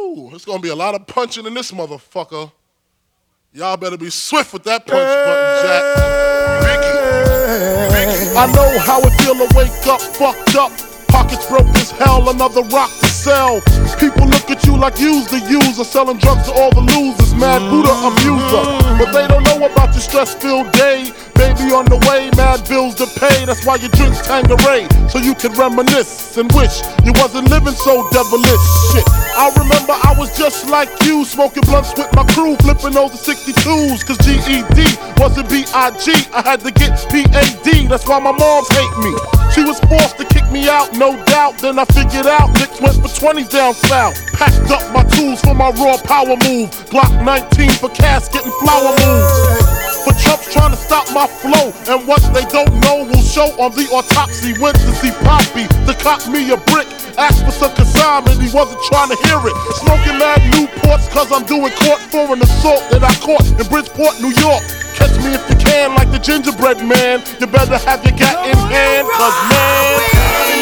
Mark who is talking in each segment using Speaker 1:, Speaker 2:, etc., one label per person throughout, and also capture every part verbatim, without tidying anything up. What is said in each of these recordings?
Speaker 1: Woo, it's gonna be a lot of punching in this motherfucker. Y'all better be swift with that punch button, Jack. Biggie, Biggie. I know how it feel to wake up fucked up. Pockets broke as hell, another rock to sell. People look at you like you's the user, selling drugs to all the losers. Mad Buddha amuser, but they don't know about your stress-filled day. Baby on the way, mad bills to pay. That's why you drink Tanqueray, so you can reminisce and wish you wasn't living so devilish. Shit, I remember I was just like you, smoking blunts with my crew, flipping those sixty-twos. Cause G E D wasn't B I G, I had to get P A D. That's why my moms hate me. She was forced to kick me out, no doubt. Then I figured out Nicks went for twenties down south. Packed up my tools for my raw power move. Glock nineteen for casket and flower moves. For Trump's trying to stop my flow, and what they don't know will show on the autopsy. Went to see Poppy to cop me a brick. Asked for some consignment, he wasn't trying to hear it. Smoking mad Newports cause I'm doing court for an assault that I caught in Bridgeport, New York. Catch me if you can like the gingerbread man. You better have your gat in hand, cause man,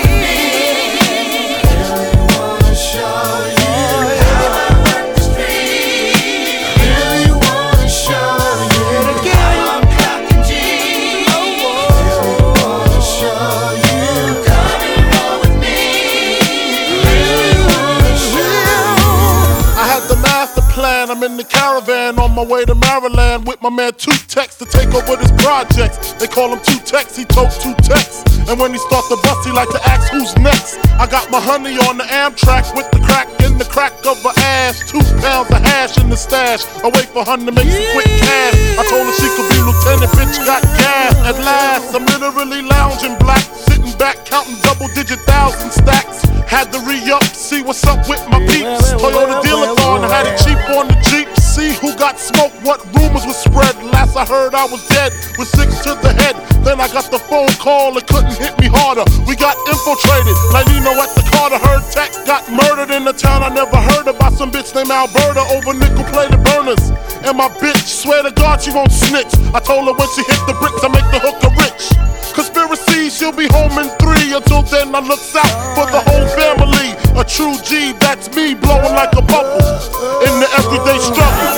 Speaker 1: I'm in the caravan on my way to Maryland with my man Two Tex to take over this project. They call him Two Tex, he tote two Tex. And when he start the bust, he like to ask who's next. I got my honey on the Amtrak with the crack in the crack of her ass. Two pounds of hash in the stash. I wait for her to make some quick cash. I told her she could be lieutenant, bitch got gas. At last, I'm literally lounging black, sitting back counting double digit thousand stacks. Had to re-up, see what's up with my peeps. Toyota dealer car and had it cheap on the Jeep. See who got smoked, what rumors were spread. Last I heard I was dead, with six to the head. Then I got the phone call, it couldn't hit me harder. We got infiltrated, like Nino at the Carter. Heard Tech got murdered in the town I never heard about. Some bitch named Alberta over nickel-plated burners. And my bitch, swear to God she won't snitch. I told her when she hit the bricks I make the hooker rich. Conspiracy, she'll be home in three. Until then I looks out for the whole family. A true G, that's me, blowing like a bubble in the everyday struggle.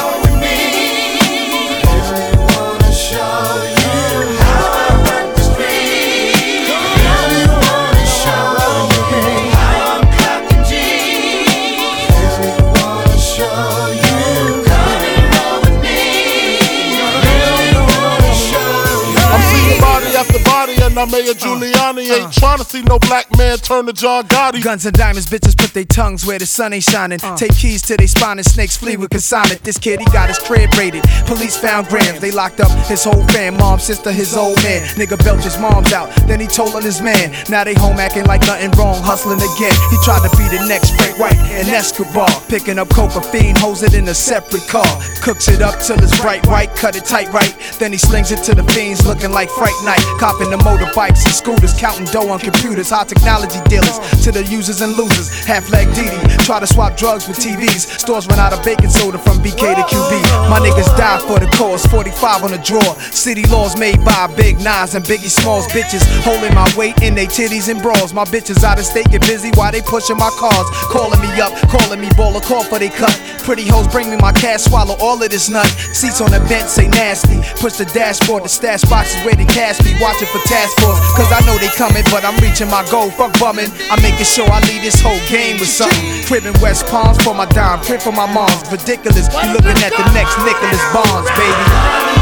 Speaker 1: After body and I'm Mayor Giuliani. Ain't trying to see no black man turn to John Gotti.
Speaker 2: Guns and diamonds, bitches put their tongues where the sun ain't shining. Take keys to they spine and snakes flee with consignment. This kid, he got his crib raided. Police found grams, they locked up his whole fam. Mom, sister, his old man. Nigga belched his mom's out, then he told on his man. Now they home acting like nothing wrong, hustling again. He tried to be the next Frank White and Escobar. Picking up coca fiend, hose it in a separate car. Cooks it up till it's bright white, cut it tight right. Then he slings it to the fiends looking like Fright Night. Copping the motorbikes and scooters, counting dough on computers. High technology dealers to the users and losers. Half-leg Didi, try to swap drugs with T Vs. Stores run out of baking soda from B K to Q B. My niggas die for the cause, forty-five on the drawer. City laws made by Big Nines and Biggie Smalls. Bitches holding my weight in they titties and bras. My bitches out of state get busy while they pushing my cars. Calling me up, calling me baller, call for they cut. Pretty hoes bring me my cash, swallow all of this nut. Seats on the bench say nasty. Push the dashboard, the stash boxes where the cash be. Watching for task force, cause I know they coming, but I'm reaching my goal. Fuck bumming, I'm making sure I lead this whole game with something. Crib in West Palms for my dime, crib for my mom's. Ridiculous, you looking at the next Nicholas Bonds, baby.